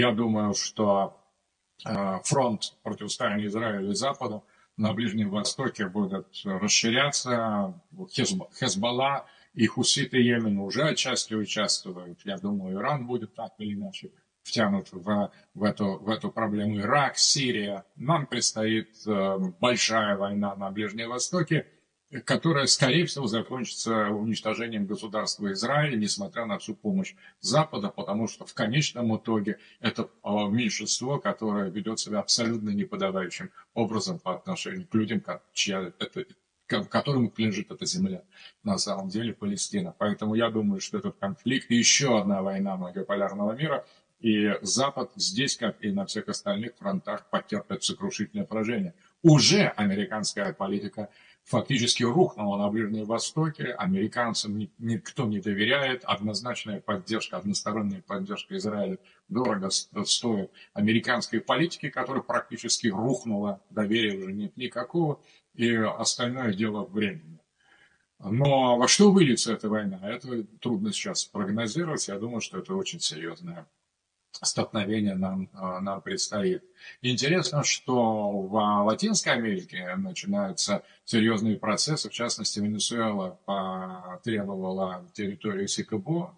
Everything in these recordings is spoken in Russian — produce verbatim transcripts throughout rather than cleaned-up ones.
Я думаю, что э, фронт противостояния Израиля и Западу на Ближнем Востоке будет расширяться. Хезб- Хезболла и хуситы Йемена уже отчасти участвуют. Я думаю, Иран будет так или иначе втянут в, в, эту, в эту проблему. Ирак, Сирия. Нам предстоит э, большая война на Ближнем Востоке, которая, скорее всего, закончится уничтожением государства Израиля, несмотря на всю помощь Запада, потому что в конечном итоге это а, меньшинство, которое ведет себя абсолютно неподобающим образом по отношению к людям, чья это, которым принадлежит эта земля, на самом деле Палестина. Поэтому я думаю, что этот конфликт и еще одна война многополярного мира, и Запад здесь, как и на всех остальных фронтах, потерпит сокрушительное поражение. Уже американская политика фактически рухнула на Ближнем Востоке, американцам никто не доверяет, однозначная поддержка, односторонняя поддержка Израиля дорого стоит американской политике, которая практически рухнула, доверия уже нет никакого, и остальное дело времени. Но во что выльется эта война, это трудно сейчас прогнозировать, я думаю, что это очень серьезная столкновение нам, нам предстоит. Интересно, что в Латинской Америке начинаются серьезные процессы. В частности, Венесуэла потребовала территорию Сикабо,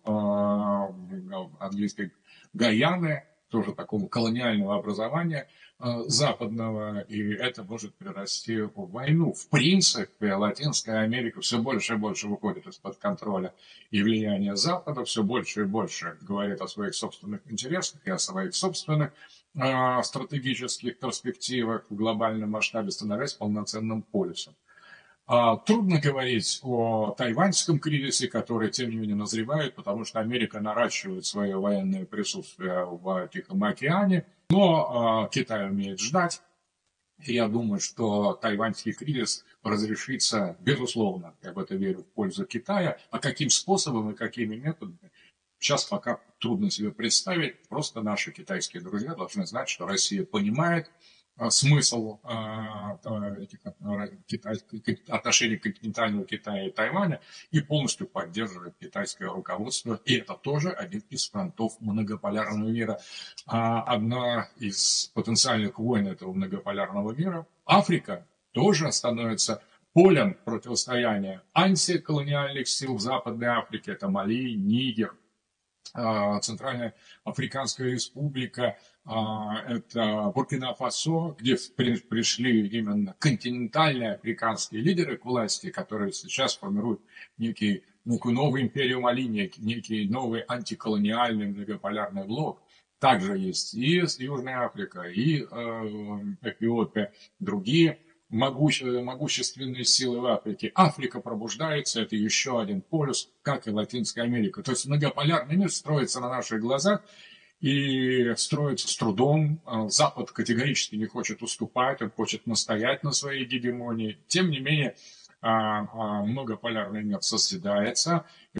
английской Гаяны, тоже такого колониального образования западного, и это может перерасти в войну. В принципе, Латинская Америка все больше и больше выходит из-под контроля и влияния Запада, все больше и больше говорит о своих собственных интересах и о своих собственных э, стратегических перспективах в глобальном масштабе, становясь полноценным полюсом. А, трудно говорить о тайваньском кризисе, который, тем не менее, назревает, потому что Америка наращивает свое военное присутствие в Тихом океане, но а, Китай умеет ждать. И я думаю, что тайваньский кризис разрешится, безусловно, я в это верю, в пользу Китая. А каким способом и какими методами, сейчас пока трудно себе представить. Просто наши китайские друзья должны знать, что Россия понимает а, смысл а, этих отношений континентального Китая и Тайваня и полностью поддерживает китайское руководство. И это тоже один из фронтов многополярного мира. А одна из потенциальных войн этого многополярного мира, Африка, тоже становится полем противостояния антиколониальных сил в Западной Африке. Это Мали, Нигер, Центральная Африканская Республика, это Буркина-Фасо, где пришли именно континентальные африканские лидеры к власти, которые сейчас формируют некий, некую новую империю Мали, некий, некий новый антиколониальный многополярный блок. Также есть и Южная Африка, и э, Эфиопия, другие могущественные силы в Африке. Африка пробуждается, это еще один полюс, как и Латинская Америка. То есть многополярный мир строится на наших глазах и строится с трудом. Запад категорически не хочет уступать, он хочет настоять на своей гегемонии. Тем не менее, многополярный мир созидается.